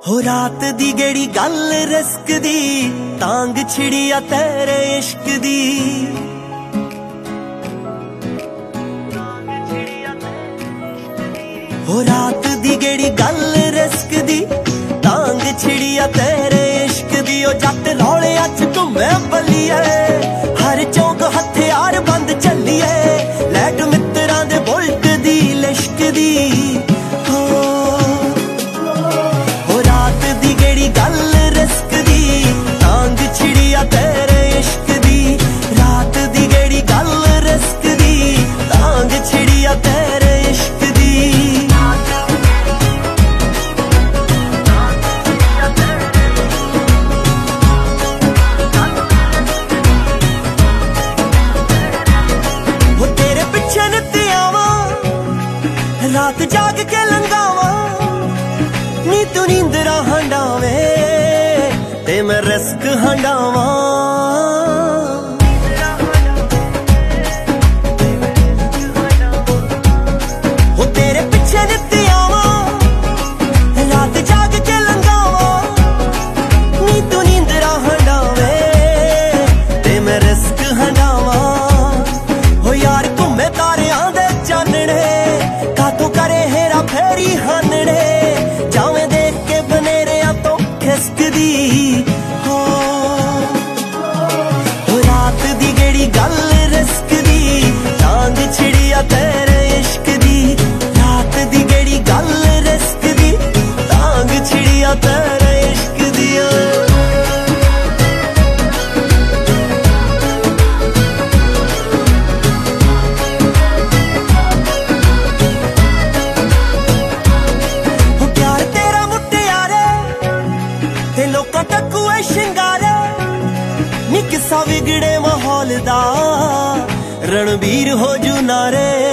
हो रात दी गेड़ी गल रिस्क दी, तांग छिड़ी आ तेरे इश्क दी। हो रात दी गेड़ी गल रिस्क दी, तांग छिड़ी आ तेरे इश्क दी। ओ जट रौले अच घूमे बल्लिए, हर चौक हथियार बंद चलिए, लैट मित्रां दे बुलट दी लिश्क दी। गल रिस्क दी, तांग छिड़ी आ तेरे इश्क दी। रात दी गेड़ी गल रिस्क दी, तांग छिड़ी आ तेरे इश्क दी। वो तेरे पिछे नित्ते आवां, रात जाग के लंघावां, नी तू नींदरा हंडावे ते मैं रिस्क हंडावा। हो तेरे पिछे नित्ते आवा, रात जाग के लंघावा, नी तू नींदरा हंडावे ते मैं रिस्क हंडावा। हो यार घूमे तारियां दे चानने, कातों करे हेरा फेरी हानने, जावे देख के बनेरिया तो खिसक दी। हो रात दी गेड़ी गल रिस्क दी, तांग छिड़ी आ तेरे इश्क दी। रात दी गेड़ी गल रिस्क दी, तांग छिड़ी आ तेरे इश्क दी। लोका टकुए शिंगारे, नी किस्सा विगड़े माहौल दा, रणबीर हो जू नारे।